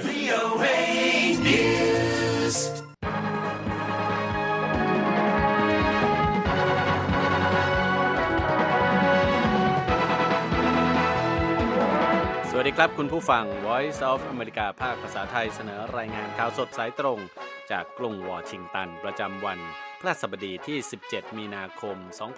VOA News สวัสดีครับคุณผู้ฟัง Voice of America ภาคภาษาไทยเสนอรายงานข่าวสดสายตรงจากกรุงวอชิงตันประจำวันพฤหัสบดีที่17มีนาคม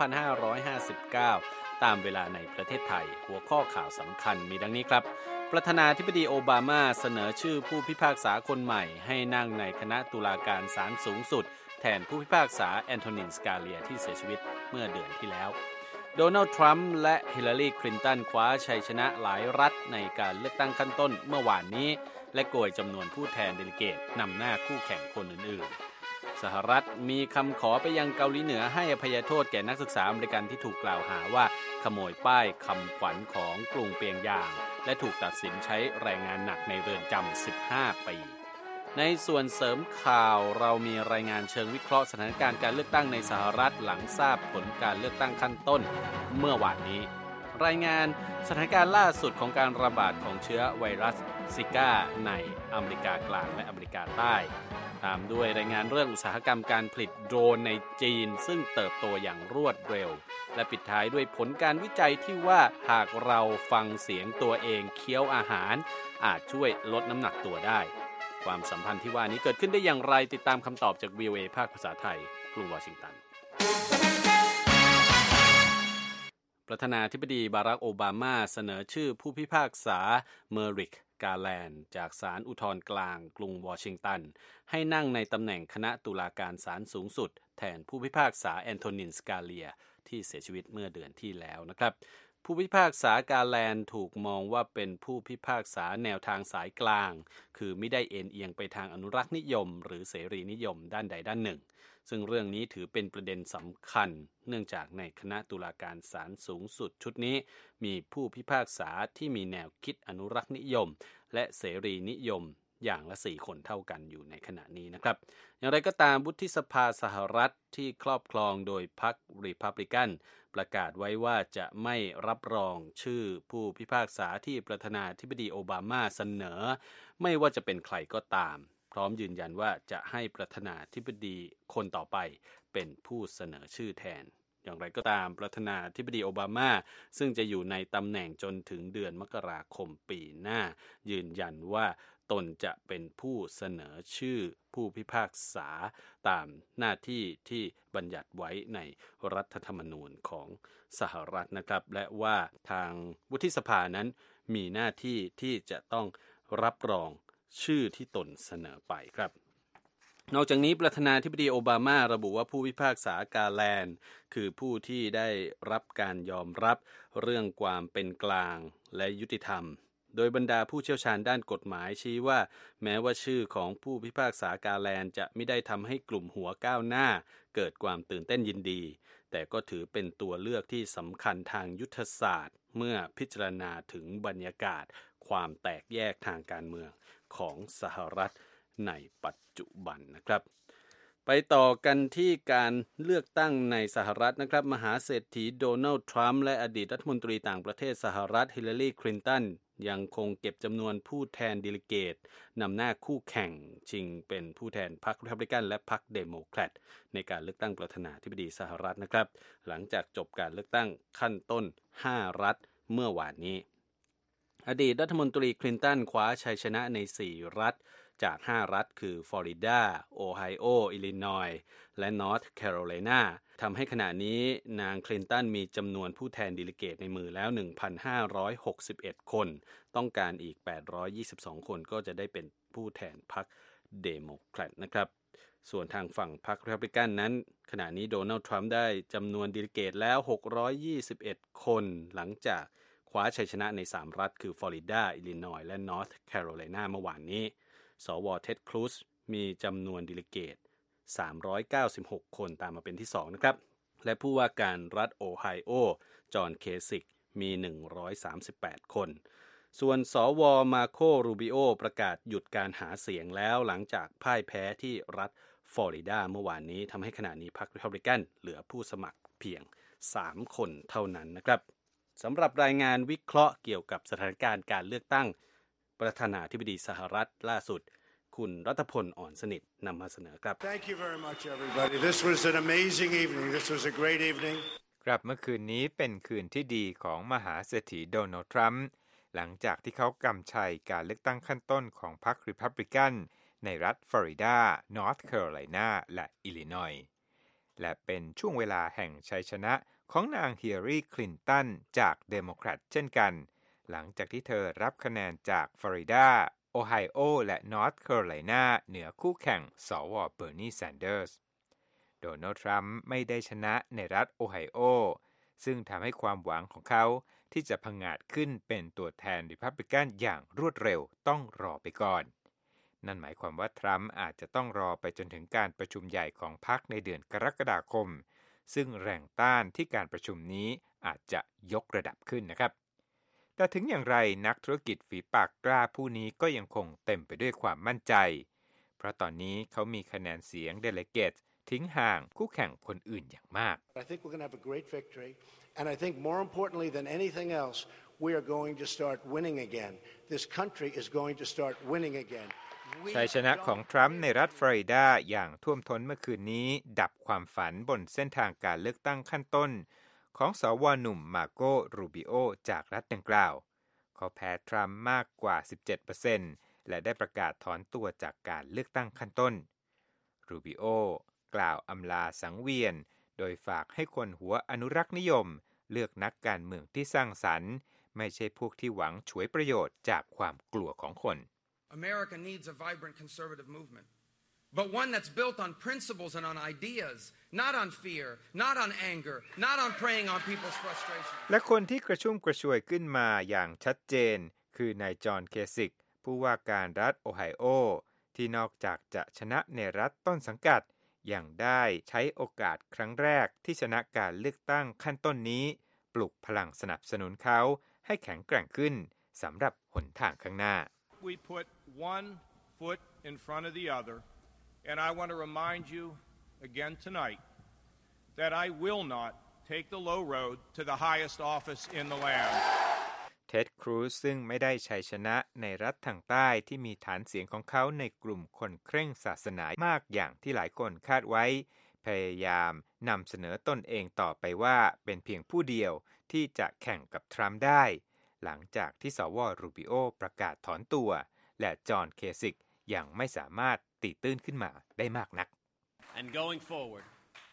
2559ตามเวลาในประเทศไทยหัวข้อข่าวสำคัญมีดังนี้ครับประธานาธิบดีโอบามาเสนอชื่อผู้พิพากษาคนใหม่ให้นั่งในคณะตุลาการศาลสูงสุดแทนผู้พิพากษาแอนโทนิน สกาเลียที่เสียชีวิตเมื่อเดือนที่แล้วโดนัลด์ทรัมป์และฮิลลารีคลินตันคว้าชัยชนะหลายรัฐในการเลือกตั้งขั้นต้นเมื่อวานนี้และโกยจำนวนผู้แทนเดลิเกตนำหน้าคู่แข่งคนอื่นๆสหรัฐมีคำขอไปยังเกาหลีเหนือให้อภัยโทษแก่นักศึกษาอเมริกันที่ถูกกล่าวหาว่าขโมยป้ายคำขวัญของกรุงเปียงยางและถูกตัดสินใช้แรงงานหนักในเรือนจำ15 ปีในส่วนเสริมข่าวเรามีรายงานเชิงวิเคราะห์สถานการณ์การเลือกตั้งในสหรัฐหลังทราบผลการเลือกตั้งขั้นต้นเมื่อวานนี้รายงานสถานการณ์ล่าสุดของการระบาดของเชื้อไวรัสซิก้าในอเมริกากลางและอเมริกาใต้ตามด้วยรายงานเรื่องอุตสาหกรรมการผลิตโดรนในจีนซึ่งเติบโตอย่างรวดเร็วและปิดท้ายด้วยผลการวิจัยที่ว่าหากเราฟังเสียงตัวเองเคี้ยวอาหารอาจช่วยลดน้ำหนักตัวได้ความสัมพันธ์ที่ว่านี้เกิดขึ้นได้อย่างไรติดตามคำตอบจาก VOA ภาคภาษาไทยกรุงวอชิงตันประธานาธิบดีบารักโอบามาเสนอชื่อผู้พิพากษาเมอริกกาแลนด์จากศาลอุทธรณ์กลางกรุงวอชิงตันให้นั่งในตำแหน่งคณะตุลาการศาลสูงสุดแทนผู้พิพากษาแอนโทนิน สกาเลียที่เสียชีวิตเมื่อเดือนที่แล้วนะครับผู้พิพากษากาแลนด์ถูกมองว่าเป็นผู้พิพากษาแนวทางสายกลางคือไม่ได้เอ็นเอียงไปทางอนุรักษ์นิยมหรือเสรีนิยมด้านใดด้านหนึ่งซึ่งเรื่องนี้ถือเป็นประเด็นสำคัญเนื่องจากในคณะตุลาการศาลสูงสุดชุดนี้มีผู้พิพากษาที่มีแนวคิดอนุรักษ์นิยมและเสรีนิยมอย่างละ4 คนเท่ากันอยู่ในขณะนี้นะครับอย่างไรก็ตามวุฒิสภาสหรัฐที่ครอบครองโดยพรรครีพับลิกันประกาศไว้ว่าจะไม่รับรองชื่อผู้พิพากษาที่ประธานาธิบดีโอบามาเสนอไม่ว่าจะเป็นใครก็ตามพร้อมยืนยันว่าจะให้ประธานาธิบดีคนต่อไปเป็นผู้เสนอชื่อแทนอย่างไรก็ตามประธานาธิบดีโอบามาซึ่งจะอยู่ในตำแหน่งจนถึงเดือนมกราคมปีหน้ายืนยันว่าตนจะเป็นผู้เสนอชื่อผู้พิพากษาตามหน้าที่ที่บัญญัติไว้ในรัฐธรรมนูญของสหรัฐนะครับและว่าทางวุฒิสภานั้นมีหน้าที่ที่จะต้องรับรองชื่อที่ตนเสนอไปครับนอกจากนี้ประธานาธิบดีโอบามาระบุว่าผู้พิพากษากาแลนด์คือผู้ที่ได้รับการยอมรับเรื่องความเป็นกลางและยุติธรรมโดยบรรดาผู้เชี่ยวชาญด้านกฎหมายชี้ว่าแม้ว่าชื่อของผู้พิพากษากาแลนด์จะไม่ได้ทำให้กลุ่มหัวก้าวหน้าเกิดความตื่นเต้นยินดีแต่ก็ถือเป็นตัวเลือกที่สำคัญทางยุทธศาสตร์เมื่อพิจารณาถึงบรรยากาศความแตกแยกทางการเมืองของสหรัฐในปัจจุบันนะครับไปต่อกันที่การเลือกตั้งในสหรัฐนะครับมหาเศรษฐีโดนัลด์ทรัมป์และอดีตรัฐมนตรีต่างประเทศสหรัฐฮิลลารีคลินตันยังคงเก็บจำนวนผู้แทนเดลิเกตนำหน้าคู่แข่งชิงเป็นผู้แทนพรรครีพับลิกันและพรรคเดโมแครตในการเลือกตั้งประธานาธิบดีสหรัฐนะครับหลังจากจบการเลือกตั้งขั้นต้น5 รัฐเมื่อวานนี้อดีตรัฐมนตรีคลินตันคว้าชัยชนะใน4 รัฐจาก5 รัฐคือฟลอริดาโอไฮโออิลลินอยส์และนอร์ทแคโรไลนาทำให้ขณะนี้นางคลินตันมีจำนวนผู้แทนเดลิเกตในมือแล้ว 1,561 คนต้องการอีก822 คนก็จะได้เป็นผู้แทนพรรคเดโมแครตนะครับส่วนทางฝั่งพรรครีพับลิกันนั้นขณะนี้โดนัลด์ทรัมป์ได้จำนวนเดลิเกตแล้ว621 คนหลังจากคว้าชัยชนะใน3 รัฐคือฟลอริดาอิลลินอยส์และนอร์ทแคโรไลนาเมื่อวานนี้สวเท็ดครูซมีจำนวนเดลิเกต396 คนตามมาเป็นที่2นะครับและผู้ว่าการรัฐโอไฮโอจอห์นเคสิกมี138 คนส่วนสวมาโครูบิโอประกาศหยุดการหาเสียงแล้วหลังจากพ่ายแพ้ที่รัฐฟลอริดาเมื่อวานนี้ทำให้ขณะนี้พรรครีพับลิกันเหลือผู้สมัครเพียง3 คนเท่านั้นนะครับสำหรับรายงานวิเคราะห์เกี่ยวกับสถานการณ์การเลือกตั้งประธานาธิบดีสหรัฐล่าสุดคุณรัตพล อ่อนสนิทนำมาเสนอครับ Thank you very much everybody. This was an amazing evening. This was a great evening. ครับเมื่อคืนนี้เป็นคืนที่ดีของมหาเศรษฐีโดนัลด์ทรัมป์หลังจากที่เขากำชัยการเลือกตั้งขั้นต้นของพรรครีพับลิกันในรัฐฟลอริดานอร์ทแคโรไลนาและอิลลินอยส์และเป็นช่วงเวลาแห่งชัยชนะของนางฮิลลารีคลินตันจากเดโมแครตเช่นกันหลังจากที่เธอรับคะแนนจากฟลอริดาโอไฮโอและนอร์ทแคโรไลนาเหนือคู่แข่งสวเบอร์นีแซนเดอร์สโดนัลด์ทรัมป์ไม่ได้ชนะในรัฐโอไฮโอซึ่งทำให้ความหวังของเขาที่จะผงาดขึ้นเป็นตัวแทนริพับลิกันอย่างรวดเร็วต้องรอไปก่อนนั่นหมายความว่าทรัมป์อาจจะต้องรอไปจนถึงการประชุมใหญ่ของพรรคในเดือนกรกฎาคมซึ่งแรงต้านที่การประชุมนี้อาจจะยกระดับขึ้นนะครับแต่ถึงอย่างไรนักธุรกิจฝีปากกล้าผู้นี้ก็ยังคงเต็มไปด้วยความมั่นใจเพราะตอนนี้เขามีคะแนนเสียงเดลิเกตทิ้งห่างคู่แข่งคนอื่นอย่างมาก I think we're going to have a great victory and I think more importantly than anything else we are going to start winning again. This country is going to start winning again. ชัยชนะของทรัมป์ในรัฐฟลอริดาอย่างท่วมท้นเมื่อคืนนี้ดับความฝันบนเส้นทางการเลือกตั้งขั้นต้นของสวหนุ่มมาโกรูบิโอจากรัฐดังกล่าวเขาแพ้ทรัมป์มากกว่า 17% และได้ประกาศถอนตัวจากการเลือกตั้งขั้นต้นรูบิโอกล่าวอำลาสังเวียนโดยฝากให้คนหัวอนุรักษ์นิยมเลือกนักการเมืองที่สร้างสรรค์ไม่ใช่พวกที่หวังฉวยประโยชน์จากความกลัวของคน America needs a vibrant conservative movement, but one that's built on principles and on ideas, not on fear, not on anger, not on preying on people's frustration. และคนที่กระชุ่มกระชวยขึ้นมาอย่างชัดเจนคือนายจอห์นเคสิกผู้ว่าการรัฐโอไฮโอที่นอกจากจะชนะในรัฐต้นสังกัดยังได้ใช้โอกาสครั้งแรกที่ชนะการเลือกตั้งขั้นต้นนี้ปลุกพลังสนับสนุนเขาให้แข็งแกร่งขึ้นสำหรับหนทางข้างหน้า We put one foot in front of the other and I want to remind you again tonight that I will not take the low road to the highest office in the land เท็ด ครูซซึ่งไม่ได้ชัยชนะในรัฐทางใต้ที่มีฐานเสียงของเขาในกลุ่มคนเคร่งศาสนามากอย่างที่หลายคนคาดไว้พยายามนำเสนอตนเองต่อไปว่าเป็นเพียงผู้เดียวที่จะแข่งกับทรัมป์ได้หลังจากที่สวรูบิโอประกาศถอนตัวและจอห์นเคสิกยังไม่สามารถตีตื้นขึ้นมาได้มากนัก And going forward,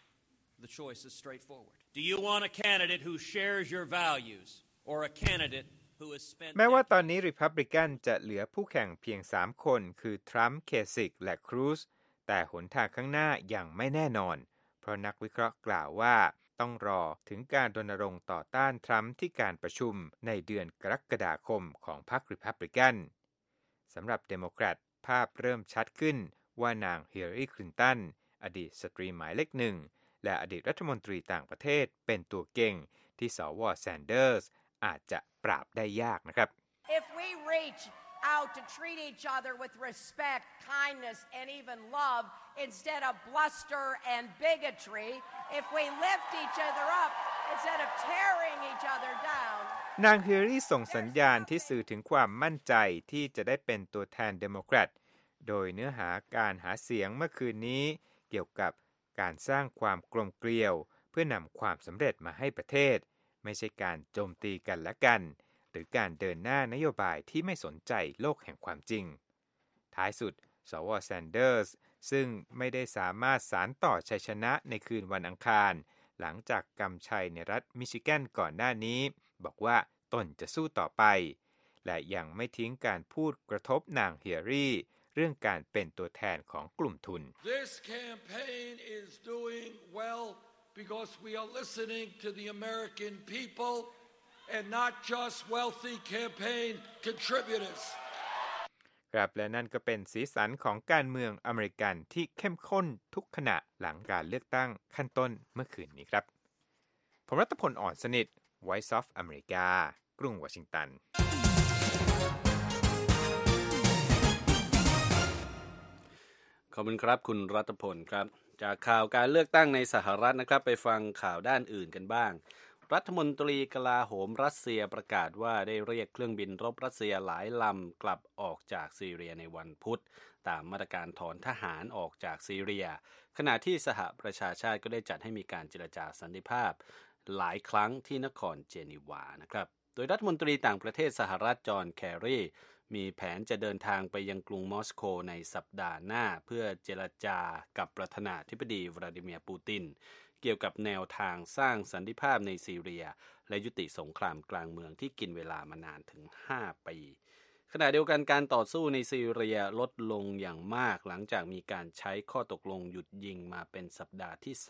the choice is straightforward. Do you want a candidate who shares your values or a candidate who has spent แม้ว่าตอนนี้ริพับลิกันจะเหลือผู้แข่งเพียง3คนคือทรัมป์เคสิกและครูซแต่หนทางข้างหน้ายังไม่แน่นอนเพราะนักวิเคราะห์กล่าวว่าต้องรอถึงการรณรงค์ต่อต้านทรัมป์ที่การประชุมในเดือนกรกฎาคมของพรรคริพับลิกันสำหรับเดโมแครตภาพเริ่มชัดขึ้นว่านางฮิลลารีคลินตันอดีตสตรีหมายเลขหนึ่งและอดีตรัฐมนตรีต่างประเทศเป็นตัวเก่งที่สว.แซนเดอร์สอาจจะปราบได้ยากนะครับ If we reach out to treat each other with respect, kindness, and even love instead of bluster and bigotry, if we lift each other up instead of tearing each other down, นางฮิลลารีส่งสัญญาณที่สื่อถึงความมั่นใจที่จะได้เป็นตัวแทนเดโมแครตโดยเนื้อหาการหาเสียงเมื่อคืนนี้เกี่ยวกับการสร้างความกลมเกลียวเพื่อนำความสำเร็จมาให้ประเทศไม่ใช่การโจมตีกันและกันหรือการเดินหน้านโยบายที่ไม่สนใจโลกแห่งความจริงท้ายสุดสว.แซนเดอร์สซึ่งไม่ได้สามารถสานต่อชัยชนะในคืนวันอังคารหลังจากกำชัยในรัฐมิชิแกนก่อนหน้านี้บอกว่าตนจะสู้ต่อไปและยังไม่ทิ้งการพูดกระทบนางฮิลลารีเรื่องการเป็นตัวแทนของกลุ่มทุน This campaign is doing well because we are listening to the American people and not just wealthy campaign contributors ครับและนั่นก็เป็นสีสันของการเมืองอเมริกันที่เข้มข้นทุกขณะหลังการเลือกตั้งขั้นต้นเมื่อคืนนี้ครับผมรัตพล อ่อนสนิท Voice of America กรุงวอชิงตันขอบคุณครับคุณรัตพลครับจากข่าวการเลือกตั้งในสหรัฐนะครับไปฟังข่าวด้านอื่นกันบ้างรัฐมนตรีกลาโหมรัสเซียประกาศว่าได้เรียกเครื่องบินรบรัสเซียหลายลำกลับออกจากซีเรียในวันพุธตามมาตรการถอนทหารออกจากซีเรียขณะที่สหประชาชาติก็ได้จัดให้มีการเจรจาสันติภาพหลายครั้งที่นครเจนีวานะครับโดยรัฐมนตรีต่างประเทศสหรัฐจอห์นแครีมีแผนจะเดินทางไปยังกรุงมอสโกในสัปดาห์หน้าเพื่อเจรจากับประธานาธิบดีวลาดิเมียร์ปูตินเกี่ยวกับแนวทางสร้างสันติภาพในซีเรียและยุติสงครามกลางเมืองที่กินเวลามานานถึง5 ปีขณะเดียวกันการต่อสู้ในซีเรียลดลงอย่างมากหลังจากมีการใช้ข้อตกลงหยุดยิงมาเป็นสัปดาห์ที่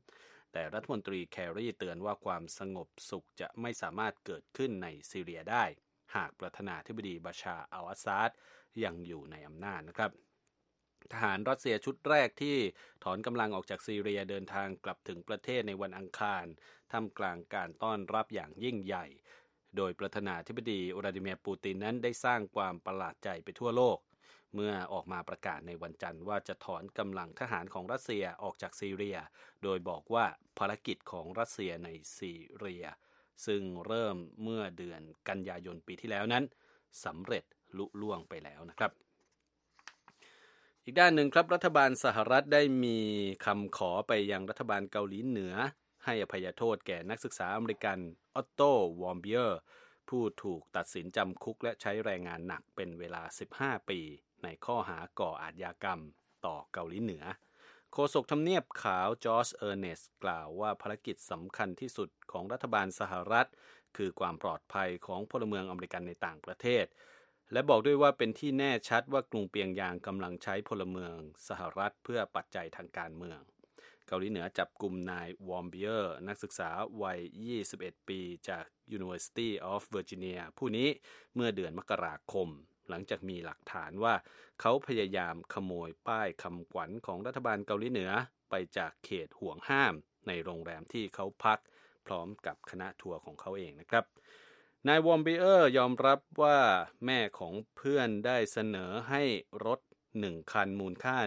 3แต่รัฐมนตรีแครีเตือนว่าความสงบสุขจะไม่สามารถเกิดขึ้นในซีเรียได้หากประธานาธิบดีบาชาร์อัลอาซาดยังอยู่ในอำนาจนะครับทหารรัสเซียชุดแรกที่ถอนกำลังออกจากซีเรียเดินทางกลับถึงประเทศในวันอังคารท่ามกลางการต้อนรับอย่างยิ่งใหญ่โดยประธานาธิบดีวลาดิเมียร์ปูตินนั้นได้สร้างความประหลาดใจไปทั่วโลกเมื่อออกมาประกาศในวันจันทร์ว่าจะถอนกำลังทหารของรัสเซียออกจากซีเรียโดยบอกว่าภารกิจของรัสเซียในซีเรียซึ่งเริ่มเมื่อเดือนกันยายนปีที่แล้วนั้นสำเร็จลุล่วงไปแล้วนะครับอีกด้านหนึ่งครับรัฐบาลสหรัฐได้มีคำขอไปยังรัฐบาลเกาหลีเหนือให้อภัยโทษแก่นักศึกษาอเมริกันออตโต วอร์มเบียร์ผู้ถูกตัดสินจำคุกและใช้แรงงานหนักเป็นเวลา15 ปีในข้อหาก่ออาชญากรรมต่อเกาหลีเหนือโฆษกทำเนียบขาวจอร์จเออร์เนสต์กล่าวว่าภารกิจสำคัญที่สุดของรัฐบาลสหรัฐคือความปลอดภัยของพลเมืองอเมริกันในต่างประเทศและบอกด้วยว่าเป็นที่แน่ชัดว่ากรุงเปียงยางกำลังใช้พลเมืองสหรัฐเพื่อปัจจัยทางการเมืองเกาหลีเหนือจับกุมนายวอร์มเบียร์นักศึกษาวัย21 ปีจาก University of Virginia ผู้นี้เมื่อเดือนมกราคมหลังจากมีหลักฐานว่าเขาพยายามขโมยป้ายคำขวัญของรัฐบาลเกาหลีเหนือไปจากเขตห่วงห้ามในโรงแรมที่เขาพักพร้อมกับคณะทัวร์ของเขาเองนะครับนายวอร์มเบียร์ยอมรับว่าแม่ของเพื่อนได้เสนอให้รถ1 คันมูลค่า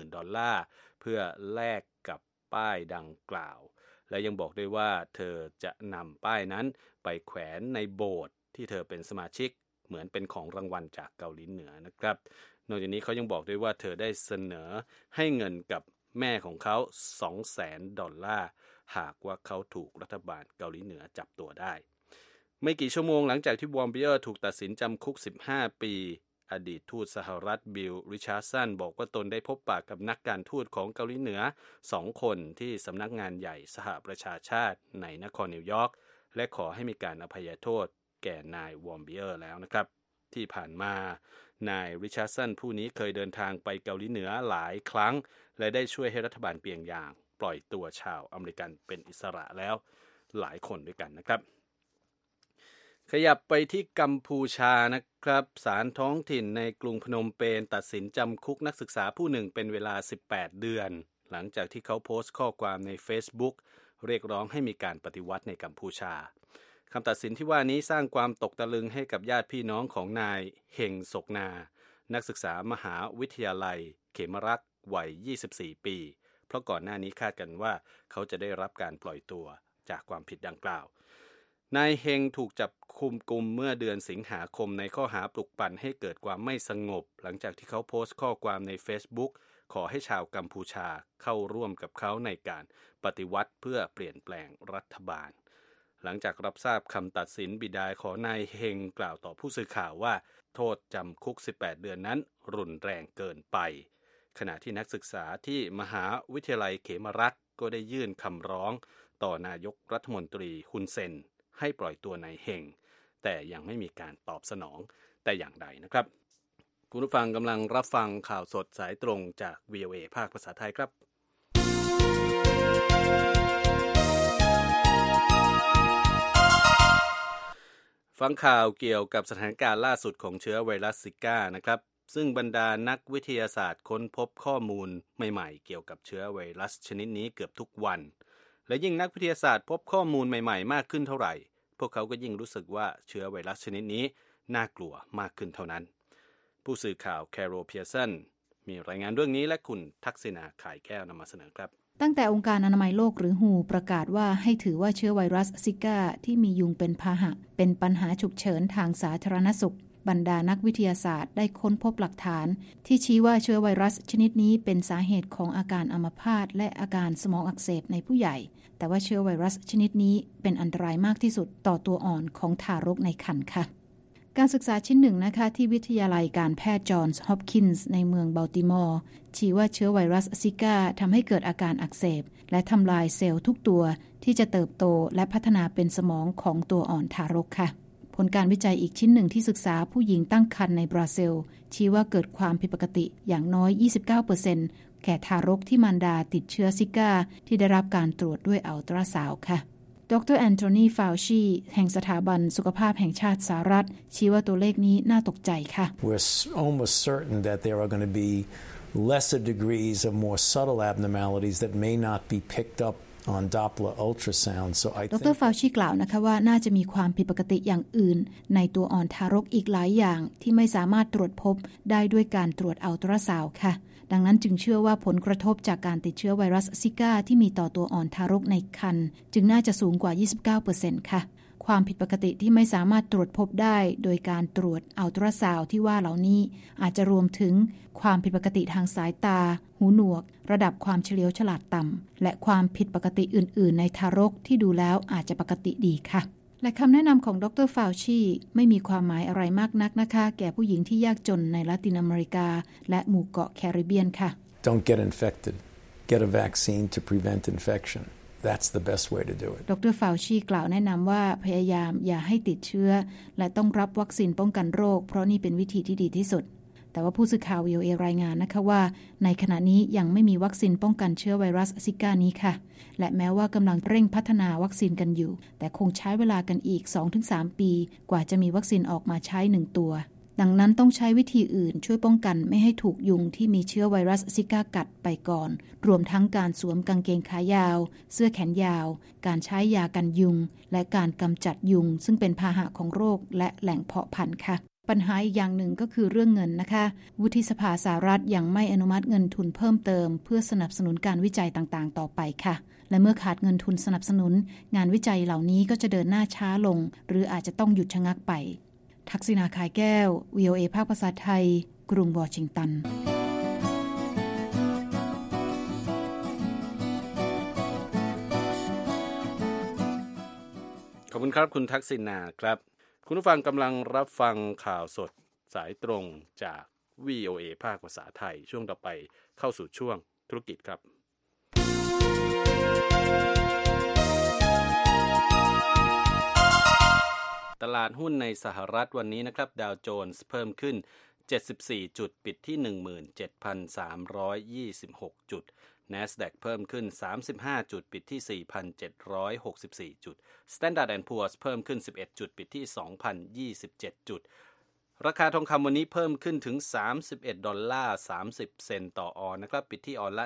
$10,000 เพื่อแลกกับป้ายดังกล่าวและยังบอกด้วยว่าเธอจะนำป้ายนั้นไปแขวนในโบสถ์ที่เธอเป็นสมาชิกเหมือนเป็นของรางวัลจากเกาหลีเหนือนะครับนอกจากนี้เขายังบอกด้วยว่าเธอได้เสนอให้เงินกับแม่ของเขา $200,000 หากว่าเขาถูกรัฐบาลเกาหลีเหนือจับตัวได้ไม่กี่ชั่วโมงหลังจากที่วอร์มเบียร์ถูกตัดสินจำคุก15 ปีอดีตทูตสหรัฐบิลริชาร์ดสันบอกว่าตนได้พบปะกับนักการทูตของเกาหลีเหนือ2 คนที่สำนักงานใหญ่สหประชาชาติในนครนิวยอร์กและขอให้มีการอภัยโทษแก่นายวอร์มเบียร์แล้วนะครับที่ผ่านมานายริชาร์ดสันผู้นี้เคยเดินทางไปเกาหลีเหนือหลายครั้งและได้ช่วยให้รัฐบาลเปียงยางปล่อยตัวชาวอเมริกันเป็นอิสระแล้วหลายคนด้วยกันนะครับขยับไปที่กัมพูชานะครับศาลท้องถิ่นในกรุงพนมเปญตัดสินจำคุกนักศึกษาผู้หนึ่งเป็นเวลา18 เดือนหลังจากที่เขาโพสต์ข้อความใน Facebook เรียกร้องให้มีการปฏิวัติในกัมพูชาคำตัดสินที่ว่านี้สร้างความตกตะลึงให้กับญาติพี่น้องของนายเฮงศกนานักศึกษามหาวิทยาลัยเขมรักษ์วัย24 ปีเพราะก่อนหน้านี้คาดกันว่าเขาจะได้รับการปล่อยตัวจากความผิดดังกล่าวนายเฮงถูกจับกุมเมื่อเดือนสิงหาคมในข้อหาปลุกปั่นให้เกิดความไม่สงบหลังจากที่เขาโพสต์ข้อความใน Facebook ขอให้ชาวกัมพูชาเข้าร่วมกับเขาในการปฏิวัติเพื่อเปลี่ยนแปลงรัฐบาลหลังจากรับทราบคำตัดสินบิดาของนายเฮงกล่าวต่อผู้สื่อข่าวว่าโทษจำคุก18 เดือนนั้นรุนแรงเกินไปขณะที่นักศึกษาที่มหาวิทยาลัยเขมรักษ์ก็ได้ยื่นคำร้องต่อนายกรัฐมนตรีฮุนเซนให้ปล่อยตัวนายเฮงแต่ยังไม่มีการตอบสนองแต่อย่างใดนะครับคุณผู้ฟังกำลังรับฟังข่าวสดสายตรงจาก VOA ภาคภาษาไทยครับฟังข่าวเกี่ยวกับสถานการณ์ล่าสุดของเชื้อไวรัสซิก้านะครับซึ่งบรรดานักวิทยาศาสตร์ค้นพบข้อมูลใหม่ๆเกี่ยวกับเชื้อไวรัสชนิดนี้เกือบทุกวันและยิ่งนักวิทยาศาสตร์พบข้อมูลใหม่ๆมากขึ้นเท่าไหร่พวกเขาก็ยิ่งรู้สึกว่าเชื้อไวรัสชนิดนี้น่ากลัวมากขึ้นเท่านั้นผู้สื่อข่าวแคโร เพียร์สันมีรายงานเรื่องนี้และคุณทักษิณา ข่ายแก้วนำมาเสนอครับตั้งแต่องค์การอนามัยโลกหรือ WHO ประกาศว่าให้ถือว่าเชื้อไวรัสซิก้าที่มียุงเป็นพาหะเป็นปัญหาฉุกเฉินทางสาธารณสุขบรรดานักวิทยาศาสตร์ได้ค้นพบหลักฐานที่ชี้ว่าเชื้อไวรัสชนิดนี้เป็นสาเหตุของอาการอัมพาตและอาการสมองอักเสบในผู้ใหญ่แต่ว่าเชื้อไวรัสชนิดนี้เป็นอันตรายมากที่สุดต่อตัวอ่อนของทารกในครรภ์ค่ะการศึกษาชิ้นหนึ่งนะคะที่วิทยาลัยการแพทย์จอห์นส์ฮอปกินส์ในเมืองบัลติมอร์ชี้ว่าเชื้อไวรัสซิก้าทำให้เกิดอาการอักเสบและทำลายเซลล์ทุกตัวที่จะเติบโตและพัฒนาเป็นสมองของตัวอ่อนทารกค่ะผลการวิจัยอีกชิ้นหนึ่งที่ศึกษาผู้หญิงตั้งครรภ์ในบราซิลชี้ว่าเกิดความผิดปกติอย่างน้อย 29% แก่ทารกที่มารดาติดเชื้อซิก้าที่ได้รับการตรวจด้วยอัลตราซาวด์ค่ะดร. แอนโทนี ฟาวชีแห่งสถาบันสุขภาพแห่งชาติสหรัฐชี้ว่าตัวเลขนี้น่าตกใจค่ะ We're almost certain that there are going to be lesser degrees of more subtle abnormalities that may not be picked up on Doppler ultrasound. So I think ดร. ฟาวชีกล่าวนะคะว่าน่าจะมีความผิดปกติอย่างอื่นในตัวอ่อนทารกอีกหลายอย่างที่ไม่สามารถตรวจพบได้ด้วยการตรวจอัลตราซาวด์ค่ะดังนั้นจึงเชื่อว่าผลกระทบจากการติดเชื้อไวรัสซิก้าที่มีต่อตัวอ่อนทารกในครรภ์จึงน่าจะสูงกว่า 29% ค่ะความผิดปกติที่ไม่สามารถตรวจพบได้โดยการตรวจอัลตราซาวด์ที่ว่าเหล่านี้อาจจะรวมถึงความผิดปกติทางสายตาหูหนวกระดับความเฉลียวฉลาดต่ำและความผิดปกติอื่นๆในทารกที่ดูแล้วอาจจะปกติดีค่ะและคำแนะนำของดร. ฟาวชีไม่มีความหมายอะไรมากนักนะคะแก่ผู้หญิงที่ยากจนในละตินอเมริกาและหมู่เกาะแคริบเบียนค่ะ Don't get infected. Get a vaccine to prevent infection. That's the best way to do it. ดร. ฟาวชีกล่าวแนะนำว่าพยายามอย่าให้ติดเชื้อและต้องรับวัคซีนป้องกันโรคเพราะนี่เป็นวิธีที่ดีที่สุดแต่ว่าผู้สื่อข่าว VOA รายงานนะคะว่าในขณะนี้ยังไม่มีวัคซีนป้องกันเชื้อไวรัสซิก้านี้ค่ะและแม้ว่ากำลังเร่งพัฒนาวัคซีนกันอยู่แต่คงใช้เวลากันอีก 2-3 ปีกว่าจะมีวัคซีนออกมาใช้1ตัวดังนั้นต้องใช้วิธีอื่นช่วยป้องกันไม่ให้ถูกยุงที่มีเชื้อไวรัสซิก้ากัดไปก่อนรวมทั้งการสวมกางเกงขายาวเสื้อแขนยาวการใช้ยากันยุงและการกำจัดยุงซึ่งเป็นพาหะของโรคและแหล่งเพาะพันธุ์ค่ะปัญหาอีกอย่างหนึ่งก็คือเรื่องเงินนะคะวุฒิสภาสหรัฐยังไม่อนุมัติเงินทุนเพิ่มเติมเพื่อสนับสนุนการวิจัยต่างๆต่อไปค่ะและเมื่อขาดเงินทุนสนับสนุนงานวิจัยเหล่านี้ก็จะเดินหน้าช้าลงหรืออาจจะต้องหยุดชะงักไปทักษิณา คายแก้ว VOA ภาคภาษาไทยกรุงวอชิงตันขอบคุณครับคุณทักษิณาครับคุณผู้ฟังกำลังรับฟังข่าวสดสายตรงจาก VOA ภาคภาษาไทยช่วงต่อไปเข้าสู่ช่วงธุรกิจครับตลาดหุ้นในสหรัฐวันนี้นะครับดาวโจนส์เพิ่มขึ้น74จุดปิดที่ 17,326 จุด NASDAQ เพิ่มขึ้น35จุดปิดที่ 4,764 จุด Standard & Poor's เพิ่มขึ้น11จุดปิดที่ 2,027 จุดราคาทองคำวันนี้เพิ่มขึ้นถึง$31.30 ต่อออนซ์นะครับปิดที่ออนซ์ละ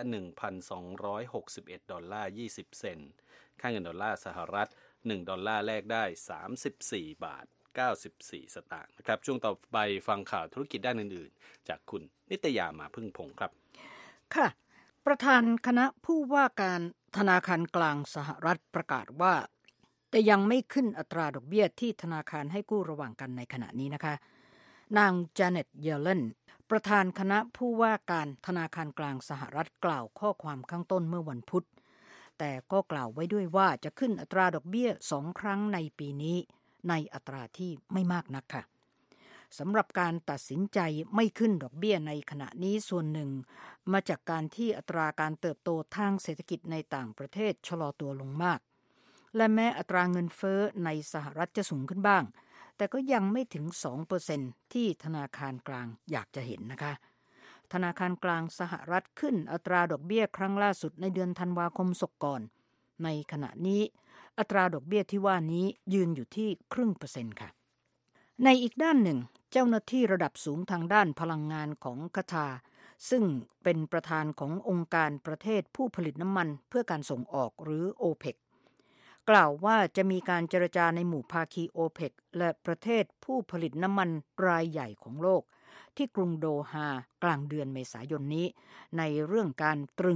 $1,261.20 ค่าเงินดอลลาร์สหรัฐ1ดอลลาร์แลกได้34.94 บาทนะครับช่วงต่อไปฟังข่าวธุรกิจด้านอื่นๆจากคุณนิตยามาพึ่งพงศ์ครับค่ะประธานคณะผู้ว่าการธนาคารกลางสหรัฐประกาศว่าแต่ยังไม่ขึ้นอัตราดอกเบี้ยที่ธนาคารให้กู้ระหว่างกันในขณะนี้นะคะนางจาเน็ต เยเลนประธานคณะผู้ว่าการธนาคารกลางสหรัฐกล่าวข้อความข้างต้นเมื่อวันพุธแต่ก็กล่าวไว้ด้วยว่าจะขึ้นอัตราดอกเบี้ย2ครั้งในปีนี้ในอัตราที่ไม่มากนักค่ะสำหรับการตัดสินใจไม่ขึ้นดอกเบี้ยในขณะนี้ส่วนหนึ่งมาจากการที่อัตราการเติบโตทางเศรษฐกิจในต่างประเทศชะลอตัวลงมากและแม้อัตราเงินเฟ้อในสหรัฐจะสูงขึ้นบ้างแต่ก็ยังไม่ถึง 2% ที่ธนาคารกลางอยากจะเห็นนะคะธนาคารกลางสหรัฐขึ้นอัตราดอกเบี้ยครั้งล่าสุดในเดือนธันวาคมศกก่อนในขณะนี้อัตราดอกเบี้ยที่ว่านี้ยืนอยู่ที่ 0.5% ค่ะในอีกด้านหนึ่งเจ้าหน้าที่ระดับสูงทางด้านพลังงานของกาตาร์ซึ่งเป็นประธานขององค์การประเทศผู้ผลิตน้ำมันเพื่อการส่งออกหรือ OPEC กล่าวว่าจะมีการเจรจาในหมู่ภาคี OPEC และประเทศผู้ผลิตน้ำมันรายใหญ่ของโลกที่กรุงโดฮากลางเดือนเมษายนนี้ในเรื่องการตรึง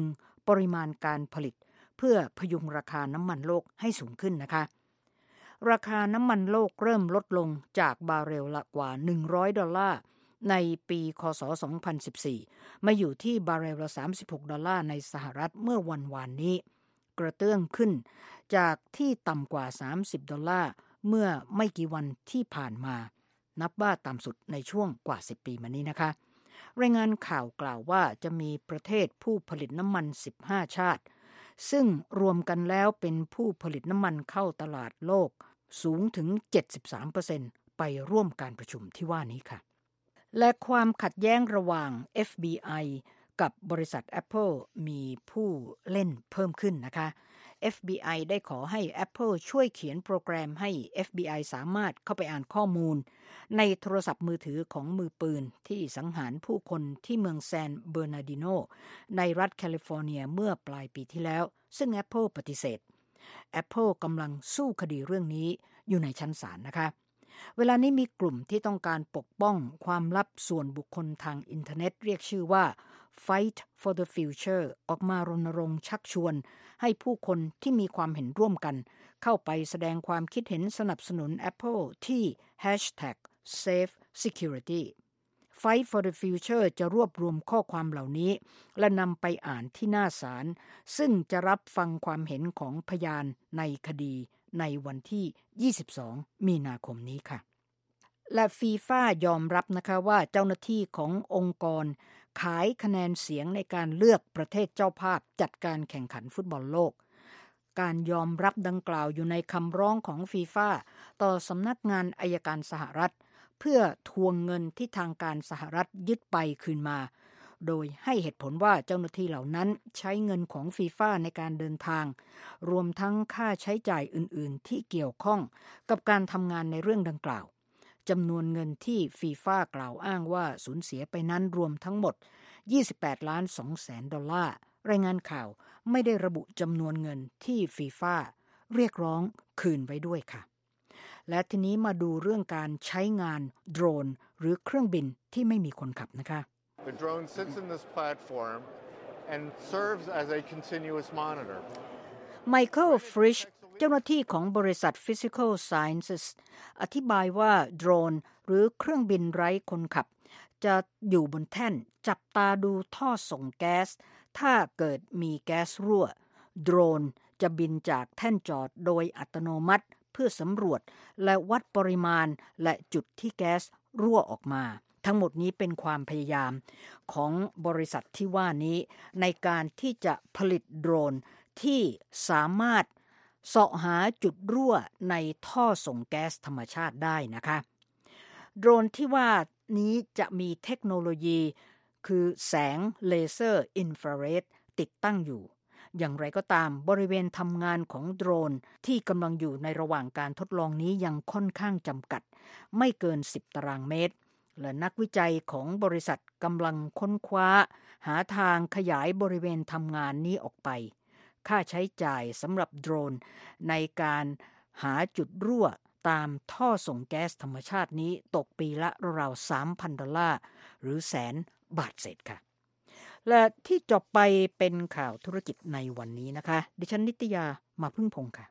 ปริมาณการผลิตเพื่อพยุงราคาน้ำมันโลกให้สูงขึ้นนะคะราคาน้ำมันโลกเริ่มลดลงจากบาร์เรลละกว่า$100ในปีคศ2014มาอยู่ที่บาร์เรลละ$36ในสหรัฐเมื่อวานนี้กระเตื้องขึ้นจากที่ต่ำกว่า$30เมื่อไม่กี่วันที่ผ่านมานับว่าต่ำสุดในช่วงกว่า10ปีมานี้นะคะรายงานข่าวกล่าวว่าจะมีประเทศผู้ผลิตน้ำมัน15ชาติซึ่งรวมกันแล้วเป็นผู้ผลิตน้ำมันเข้าตลาดโลกสูงถึง 73% ไปร่วมการประชุมที่ว่านี้ค่ะและความขัดแย้งระหว่าง FBI กับบริษัท Apple มีผู้เล่นเพิ่มขึ้นนะคะ FBI ได้ขอให้ Apple ช่วยเขียนโปรแกรมให้ FBI สามารถเข้าไปอ่านข้อมูลในโทรศัพท์มือถือของมือปืนที่สังหารผู้คนที่เมืองแซนเบอร์นาร์ดิโนในรัฐแคลิฟอร์เนียเมื่อปลายปีที่แล้วซึ่ง Apple ปฏิเสธ Apple กำลังสู้คดีเรื่องนี้อยู่ในชั้นศาลนะคะเวลานี้มีกลุ่มที่ต้องการปกป้องความลับส่วนบุคคลทางอินเทอร์เน็ตเรียกชื่อว่า Fight for the Future ออกมารณรงค์ชักชวนให้ผู้คนที่มีความเห็นร่วมกันเข้าไปแสดงความคิดเห็นสนับสนุน Apple ที่ #SafeSecurity Fight for the Future จะรวบรวมข้อความเหล่านี้และนำไปอ่านที่หน้าศาลซึ่งจะรับฟังความเห็นของพยานในคดีในวันที่22มีนาคมนี้ค่ะและฟีฟ่ายอมรับนะคะว่าเจ้าหน้าที่ขององค์กรขายคะแนนเสียงในการเลือกประเทศเจ้าภาพจัดการแข่งขันฟุตบอลโลกการยอมรับดังกล่าวอยู่ในคำร้องของฟีฟ่าต่อสำนักงานอัยการสหรัฐเพื่อทวงเงินที่ทางการสหรัฐยึดไปคืนมาโดยให้เหตุผลว่าเจ้าหน้าที่เหล่านั้นใช้เงินของฟีฟ่าในการเดินทางรวมทั้งค่าใช้จ่ายอื่นๆที่เกี่ยวข้องกับการทำงานในเรื่องดังกล่าวจำนวนเงินที่ฟีฟ่ากล่าวอ้างว่าสูญเสียไปนั้นรวมทั้งหมด$28.2 รายงานข่าวไม่ได้ระบุจำนวนเงินที่ฟีฟ่าเรียกร้องคืนไว้ด้วยค่ะและทีนี้มาดูเรื่องการใช้งานโดรนหรือเครื่องบินที่ไม่มีคนขับนะคะ The drone sits in this platform and serves as a continuous monitor. Michael Frisch เจ้าหน้าที่ของบริษัท Physical Sciences อธิบายว่าโดรนหรือเครื่องบินไร้คนขับจะอยู่บนแท่นจับตาดูท่อส่งแก๊สถ้าเกิดมีแก๊สรั่วโดรนจะบินจากแท่นจอดโดยอัตโนมัติเพื่อสำรวจและวัดปริมาณและจุดที่แก๊สรั่วออกมาทั้งหมดนี้เป็นความพยายามของบริษัทที่ว่านี้ในการที่จะผลิตโดรนที่สามารถเสาะหาจุดรั่วในท่อส่งแก๊สธรรมชาติได้นะคะโดรนที่ว่านี้จะมีเทคโนโลยีคือแสงเลเซอร์อินฟราเรดติดตั้งอยู่อย่างไรก็ตามบริเวณทำงานของโดรนที่กำลังอยู่ในระหว่างการทดลองนี้ยังค่อนข้างจำกัดไม่เกิน10ตารางเมตรและนักวิจัยของบริษัทกำลังค้นคว้าหาทางขยายบริเวณทำงานนี้ออกไปค่าใช้จ่ายสำหรับโดรนในการหาจุดรั่วตามท่อส่งแก๊สธรรมชาตินี้ตกปีละราว$3,000หรือ100,000 เศษค่ะและที่จบไปเป็นข่าวธุรกิจในวันนี้นะคะดิฉันนิตยามาพึ่งพงษ์ค่ะ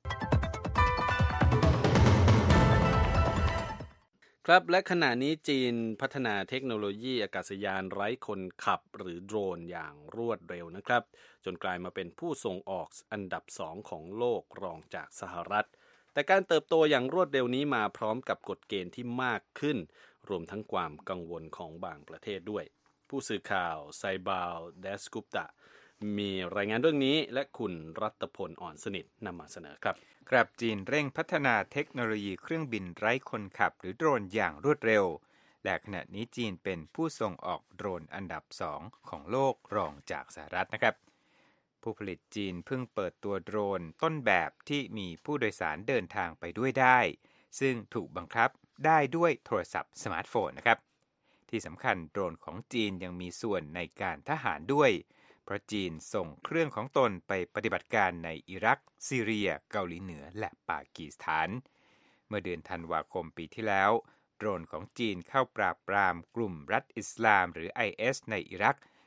ครับและขณะนี้จีนพัฒนาเทคโนโลยีอากาศยานไร้คนขับหรือโดรนอย่างรวดเร็วนะครับจนกลายมาเป็นผู้ส่งออกอันดับ2ของโลกรองจากสหรัฐแต่การเติบโตอย่างรวดเร็วนี้มาพร้อมกับกฎเกณฑ์ที่มากขึ้นรวมทั้งความกังวลของบางประเทศด้วยผู้สื่อข่าวไซบาวเดสกุปตะมีรายงานเรื่องนี้และคุณรัตพลอ่อนสนิทนำมาเสนอครับครับจีนเร่งพัฒนาเทคโนโลยีเครื่องบินไร้คนขับหรือโดรนอย่างรวดเร็วและขณะนี้จีนเป็นผู้ส่งออกโดรนอันดับ2ของโลกรองจากสหรัฐนะครับผู้ผลิตจีนเพิ่งเปิดตัวโดรนต้นแบบที่มีผู้โดยสารเดินทางไปด้วยได้ซึ่งถูกบังคับได้ด้วยโทรศัพท์สมาร์ทโฟนนะครับที่สำคัญโดรนของจีนยังมีส่วนในการทหารด้วยเพราะจีนส่งเครื่องของตนไปปฏิบัติการในอิรักซีเรียเกาหลีเหนือและปากีสถานเมื่อเดือนธันวาคมปีที่แล้ว โดรนของจีนเข้าปราบปรามกลุ่มรัฐอิสลามหรือ IS ในอิรัก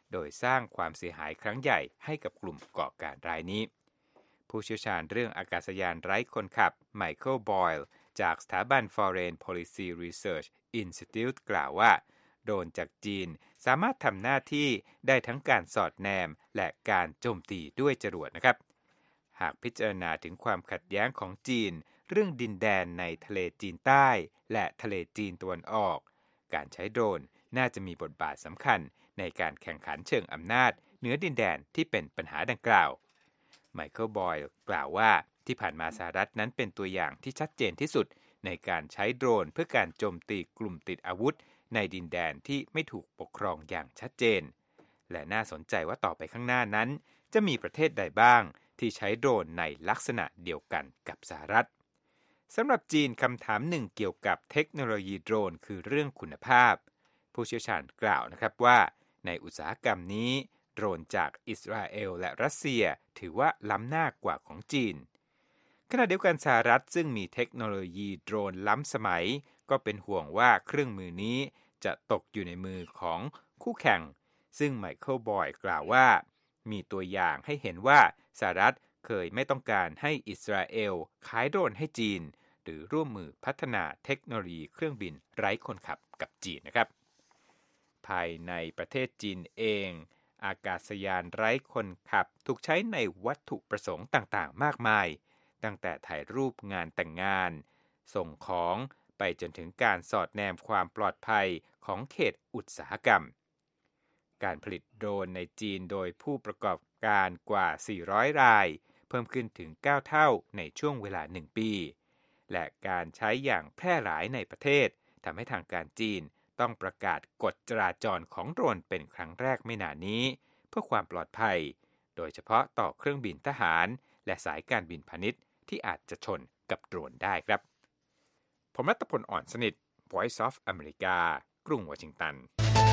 โดยสร้างความเสียหายครั้งใหญ่ให้กับกลุ่มก่อการรายนี้ผู้เชี่ยวชาญเรื่องอากาศยานไร้คนขับไมเคิลบอยล์จากสถาบัน Foreign Policy Research Institute กล่าวว่าโดรนจากจีนสามารถทำหน้าที่ได้ทั้งการสอดแนมและการโจมตีด้วยจรวดนะครับหากพิจารณาถึงความขัดแย้งของจีนเรื่องดินแดนในทะเลจีนใต้และทะเลจีนตะวันออกการใช้โดรนน่าจะมีบทบาทสำคัญในการแข่งขันเชิงอำนาจเหนือดินแดนที่เป็นปัญหาดังกล่าวไมเคิลบอยล์กล่าวว่าที่ผ่านมาสหรัฐนั้นเป็นตัวอย่างที่ชัดเจนที่สุดในการใช้โดรนเพื่อการโจมตีกลุ่มติดอาวุธในดินแดนที่ไม่ถูกปกครองอย่างชัดเจนและน่าสนใจว่าต่อไปข้างหน้านั้นจะมีประเทศใดบ้างที่ใช้โดรนในลักษณะเดียวกันกับสหรัฐสำหรับจีนคำถามหนึ่งเกี่ยวกับเทคโนโลยีโดรนคือเรื่องคุณภาพผู้เชี่ยวชาญกล่าวนะครับว่าในอุตสาหกรรมนี้โดรนจากอิสราเอลและรัสเซียถือว่าล้ำหน้ากว่าของจีนขณะเดียวกันสหรัฐซึ่งมีเทคโนโลยีโดรนล้ำสมัยก็เป็นห่วงว่าเครื่องมือนี้จะตกอยู่ในมือของคู่แข่งซึ่งไมเคิลบอยล์กล่าวว่ามีตัวอย่างให้เห็นว่าสหรัฐเคยไม่ต้องการให้อิสราเอลขายโดรนให้จีนหรือร่วมมือพัฒนาเทคโนโลยีเครื่องบินไร้คนขับกับจีนนะครับภายในประเทศจีนเองอากาศยานไร้คนขับถูกใช้ในวัตถุประสงค์ต่างๆมากมายตั้งแต่ถ่ายรูปงานแต่งงานส่งของไปจนถึงการสอดแนมความปลอดภัยของเขตอุตสาหกรรมการผลิตโดรนในจีนโดยผู้ประกอบการกว่า400รายเพิ่มขึ้นถึง9เท่าในช่วงเวลา1ปีและการใช้อย่างแพร่หลายในประเทศทำให้ทางการจีนต้องประกาศกฎจราจรของโดรนเป็นครั้งแรกไม่นานนี้เพื่อความปลอดภัยโดยเฉพาะต่อเครื่องบินทหารและสายการบินพาณิชย์ที่อาจจะชนกับโดรนได้ครับผมรัตพล อ่อนสนิท Voice of America กรุงวอชิงตัน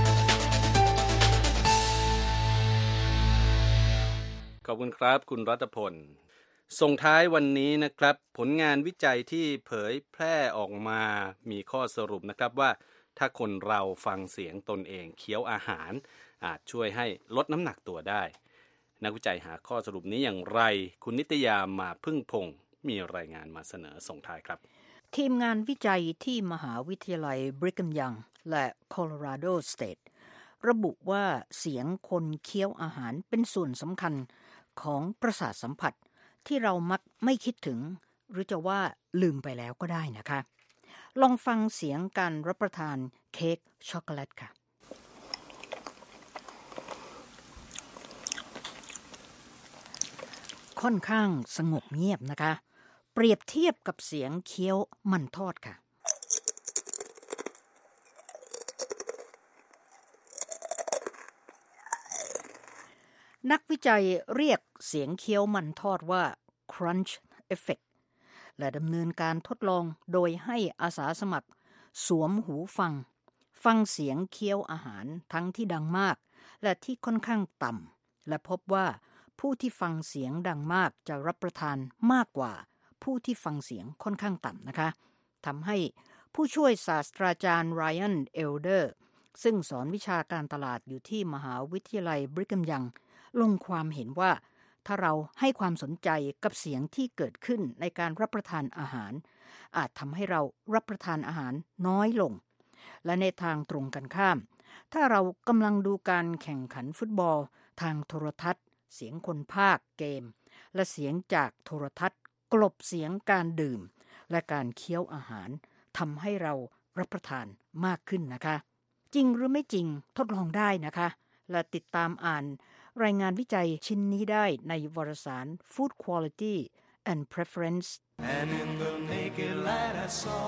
ขอบคุณครับคุณรัตพลส่งท้ายวันนี้นะครับผลงานวิจัยที่เผยแพร่ออกมามีข้อสรุปนะครับว่าถ้าคนเราฟังเสียงตนเองเคี้ยวอาหารอาจช่วยให้ลดน้ำหนักตัวได้นักวิจัยหาข้อสรุปนี้อย่างไรคุณนิตยามาพึ่งพงศ์มีรายงานมาเสนอส่งท้ายครับทีมงานวิจัยที่มหาวิทยาลัยบริแกมยังและโคโลราโดสเตทระบุว่าเสียงคนเคี้ยวอาหารเป็นส่วนสำคัญของประสาทสัมผัสที่เรามักไม่คิดถึงหรือจะว่าลืมไปแล้วก็ได้นะคะลองฟังเสียงการรับประทานเค้กช็อกโกแลตค่ะค่อนข้างสงบเงียบนะคะเปรียบเทียบกับเสียงเคี้ยวมันทอดค่ะนักวิจัยเรียกเสียงเคี้ยวมันทอดว่า crunch effect และดำเนินการทดลองโดยให้อาสาสมัครสวมหูฟังเสียงเคี้ยวอาหารทั้งที่ดังมากและที่ค่อนข้างต่ำและพบว่าผู้ที่ฟังเสียงดังมากจะรับประทานมากกว่าผู้ที่ฟังเสียงค่อนข้างต่ำนะคะทำให้ผู้ช่วยศาสตราจารย์ไรอันเอลเดอร์ซึ่งสอนวิชาการตลาดอยู่ที่มหาวิทยาลัยบริแกมยังลงความเห็นว่าถ้าเราให้ความสนใจกับเสียงที่เกิดขึ้นในการรับประทานอาหารอาจทำให้เรารับประทานอาหารน้อยลงและในทางตรงกันข้ามถ้าเรากำลังดูการแข่งขันฟุตบอลทางโทรทัศน์เสียงคนพากย์เกมและเสียงจากโทรทัศน์กลบเสียงการดื่มและการเคี้ยวอาหารทำให้เรารับประทานมากขึ้นนะคะจริงหรือไม่จริงทดลองได้นะคะและติดตามอ่านรายงานวิจัยชิ้นนี้ได้ในวารสาร Food Quality and Preference And in the naked light I saw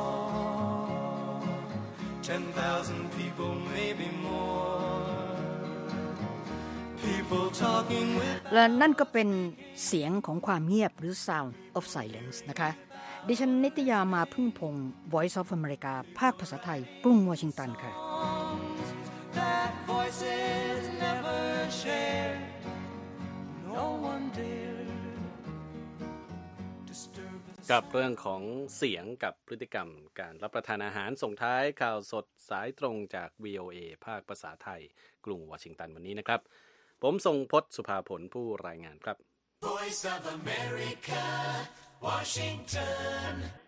10,000 people maybe more people talking with และนั่นก็เป็นเสียงของความเงียบหรือ Sound of Silence นะคะดิฉันนิตยามาพึ่งพงศ์ Voice of America ภาคภาษาไทยกรุงวอชิงตันค่ะ that voices never share no one dare disturb us กับเรื่องของเสียงกับพฤติกรรมการรับประทานอาหารส่งท้ายข่าวสดสายตรงจาก VOA ภาคภาษาไทยกรุงวอชิงตันวันนี้นะครับผมทรงพจน์สุภาผลผู้รายงานครับ Voice of America, Washington